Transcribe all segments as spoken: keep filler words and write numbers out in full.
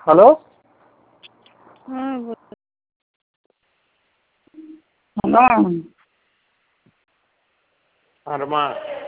hello হ্যাঁ hello আর মা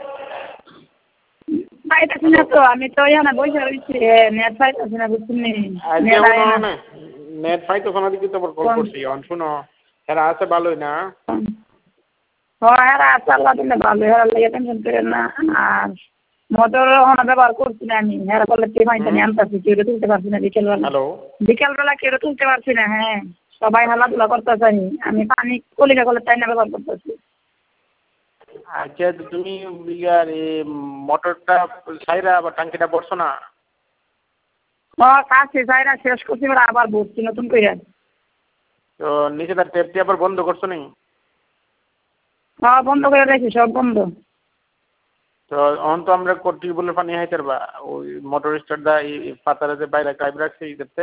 পাইতেছি না তো আমি তো এখানে বসে রয়েছি নেট পাইতেছি না বুঝছিনি আজকে নেট আয় মনে না হয় নেট পাইতো না দিকে তো কল করছি অন শুনো এরা আছে ভালোই না হ্যাঁ এরা আছে আল্লাহ দিলে ভালো এরা লেগে টেনশন করেন না আর মোটর ওখানে ব্যবহার করছি না আমি এরা বলে কে পাইতে নিয়ে আনতেছি কেউ তুলতে পারছি না বিকেলবেলা হ্যালো বিকেলবেলা কেউ তুলতে পারছি না হ্যাঁ সবাই খেলাধুলা করতেছে আমি পানি কলিকা কলের টাইনা ব্যবহার করতেছি আচ্ছা তুমি ইয়ার মোটরটা সাইরা আবার টাঙ্কিটা পড়ছো না ও কাছে সাইরা শেষ করছি এবার আবার ভরছি নতুন করে তো নিচেটা টেপটি আবার বন্ধ করছো নি হ্যাঁ বন্ধ করে রেখেছি সব বন্ধ তো অন তো আমরা টিউবওয়েলের পানি হাইতে পারবা ওই মোটর স্টার্ট দা এই পাতারে যে বাইরে কাইব রাখছে এই করতে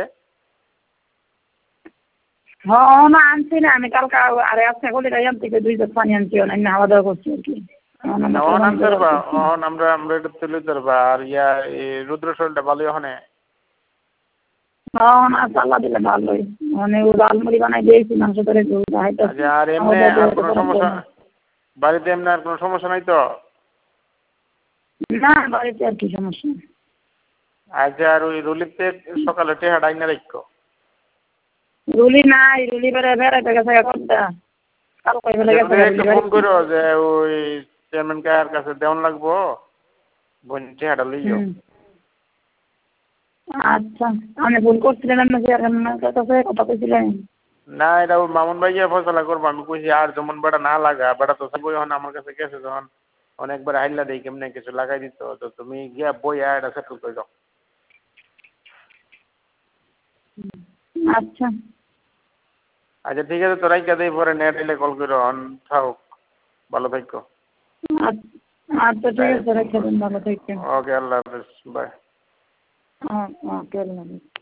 হ্যাঁ না আনছি না আমি কালকে আরে আজকে কলিকা আনতে গিয়ে দুই জাত পানি আনছি অন্য হাওয়া দাওয়া করছি আর কি অন আনতে পারবা অন আমরা আমরা এটা তুলে ধরবা আর ইয়া এই রুদ্র শরীরটা ভালোই ওখানে হ্যাঁ না আল্লাহ দিলে ভালোই মানে ও ডালমুড়ি বানাই দিয়েছি মাংস ধরে আচ্ছা আর এমনি আর কোনো সমস্যা বাড়িতে এমনি আর কোনো সমস্যা নাই তো না বাড়িতে আর কি সমস্যা আচ্ছা আর ওই রুলিতে সকালে টেহা ডাইনা রাখো রুলি নাই রুলি বেড়ে বেড়াইতে গেছে কোনটা কাল কই বেলা গেছে একটু ফোন করো যে ওই চেয়ারম্যান কার কাছে দেওয়ান লাগবো বোন টেহাটা লইও আচ্ছা আমি ভুল করছিলেন না চেয়ারম্যানের কাছে কথা কইছিলেন না এটা ওই মামুন ভাই গিয়ে ফয়সালা করবো আমি কইছি আর যেমন বেড়া না লাগা বেড়া তো সবই এখন আমার কাছে গেছে যখন অনেকবার হাইলা দেই কেমনে কিছু লাগাই দিত তো তুমি গিয়া বই আর এটা সেটেল করে দাও আচ্ছা আচ্ছা ঠিক আছে তো রাইকা দেই পরে নেট এলে কল করো অন থাও ভালো থাকো আচ্ছা ঠিক আছে রেখে দিন ভালো থাকেন ওকে আল্লাহ হাফেজ বাই ওকে আল্লাহ হাফেজ